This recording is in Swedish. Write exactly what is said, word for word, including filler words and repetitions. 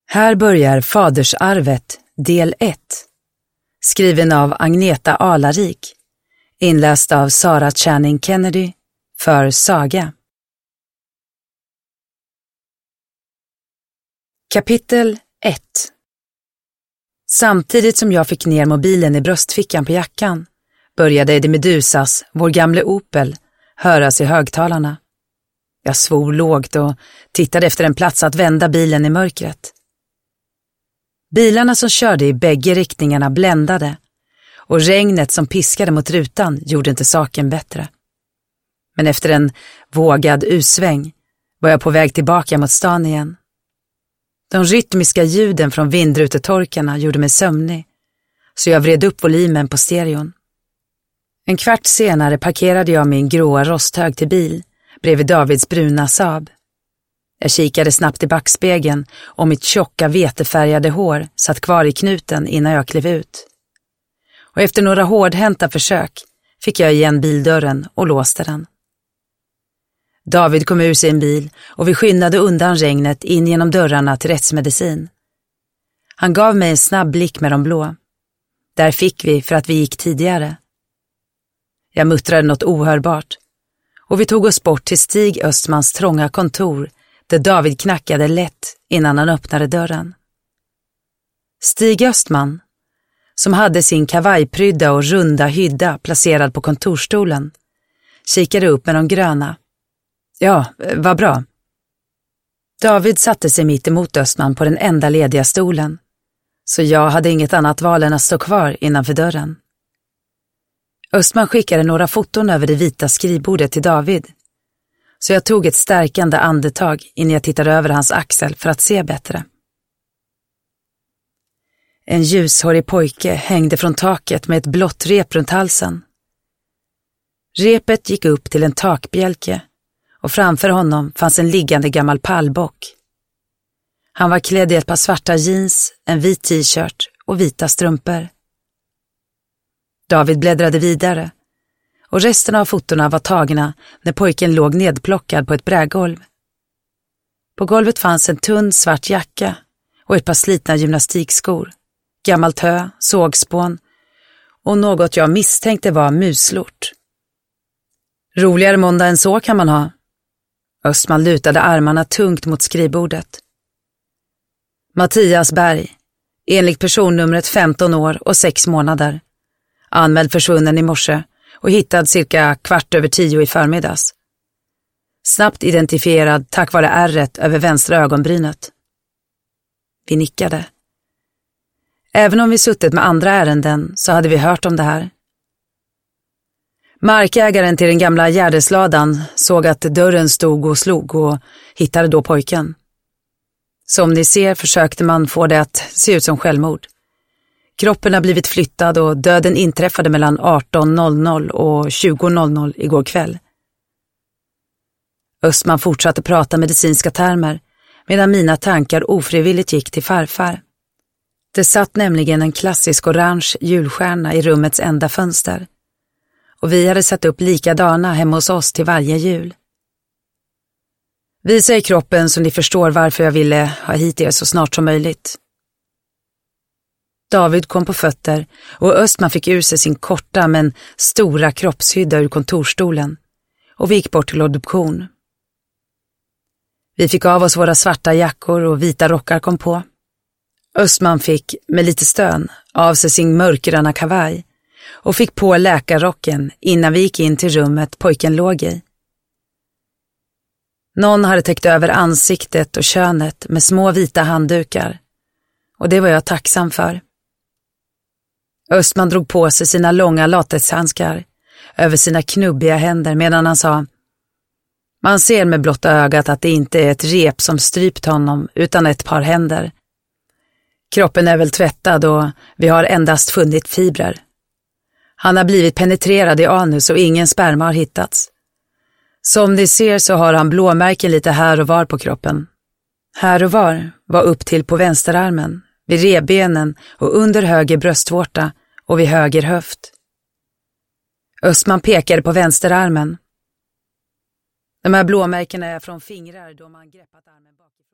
Här börjar Fadersarvet, del ett. Skriven av Agneta Alarik. Inläst av Sara Channing Kennedy för Saga. Kapitel ett. Samtidigt som jag fick ner mobilen i bröstfickan på jackan började Eddie Medusas, vår gamle Opel, höras i högtalarna. Jag svor lågt och tittade efter en plats att vända bilen i mörkret. Bilarna som körde i bägge riktningarna bländade och regnet som piskade mot rutan gjorde inte saken bättre. Men efter en vågad usväng var jag på väg tillbaka mot stan igen. De rytmiska ljuden från vindrutetorkarna gjorde mig sömnig, så jag vred upp volymen på stereon. En kvart senare parkerade jag min gråa rosthög till bil bredvid Davids bruna Saab. Jag kikade snabbt i backspegeln och mitt tjocka vetefärgade hår satt kvar i knuten innan jag klev ut. Och efter några hårdhänta försök fick jag igen bildörren och låste den. David kom ur sin bil och vi skyndade undan regnet in genom dörrarna till rättsmedicin. Han gav mig en snabb blick med de blå. Där fick vi för att vi gick tidigare. Jag muttrade något ohörbart och vi tog oss bort till Stig Östmans trånga kontor där David knackade lätt innan han öppnade dörren. Stig Östman, som hade sin kavajprydda och runda hydda placerad på kontorstolen, kikade upp med de gröna. Ja, vad bra. David satte sig mitt emot Östman på den enda lediga stolen, så jag hade inget annat val än att stå kvar innanför dörren. Östman skickade några foton över det vita skrivbordet till David, så jag tog ett stärkande andetag innan jag tittade över hans axel för att se bättre. En ljushårig pojke hängde från taket med ett blått rep runt halsen. Repet gick upp till en takbjälke och framför honom fanns en liggande gammal pallbock. Han var klädd i ett par svarta jeans, en vit t-shirt och vita strumpor. David bläddrade vidare och resten av fotorna var tagna när pojken låg nedplockad på ett brädgolv. På golvet fanns en tunn svart jacka och ett par slitna gymnastikskor, gammalt hö, sågspån och något jag misstänkte var muslort. Roligare måndag än så kan man ha. Östman lutade armarna tungt mot skrivbordet. Mattias Berg, enligt personnumret femton år och sex månader. Anmäld försvunnen i morse och hittad cirka kvart över tio i förmiddags. Snabbt identifierad tack vare ärret över vänstra ögonbrynet. Vi nickade. Även om vi suttit med andra ärenden så hade vi hört om det här. Markägaren till den gamla gärdesladan såg att dörren stod och slog och hittade då pojken. Som ni ser försökte man få det att se ut som självmord. Kroppen har blivit flyttad och döden inträffade mellan arton noll noll och tjugo noll noll igår kväll. Östman fortsatte prata medicinska termer medan mina tankar ofrivilligt gick till farfar. Det satt nämligen en klassisk orange julstjärna i rummets enda fönster. Och vi hade satt upp likadana hemma hos oss till varje jul. Visa i kroppen så ni förstår varför jag ville ha hit er så snart som möjligt. David kom på fötter och Östman fick ur sig sin korta men stora kroppshydda ur kontorstolen och vi gick bort till obduktion. Vi fick av oss våra svarta jackor och vita rockar kom på. Östman fick, med lite stön, av sig sin mörkgröna kavaj och fick på läkarrocken innan vi gick in till rummet pojken låg i. Någon hade täckt över ansiktet och könet med små vita handdukar och det var jag tacksam för. Östman drog på sig sina långa latexhandskar över sina knubbiga händer medan han sa: man ser med blotta ögat att det inte är ett rep som strypt honom utan ett par händer. Kroppen är väl tvättad och vi har endast funnit fibrer. Han har blivit penetrerad i anus och ingen sperma har hittats. Som ni ser så har han blåmärken lite här och var på kroppen. Här och var var upp till på vänsterarmen, vid revbenen och under höger bröstvårta och vid höger höft. Östman pekade på vänsterarmen. De här blåmärkena är från fingrar då man greppat armen bakifrån.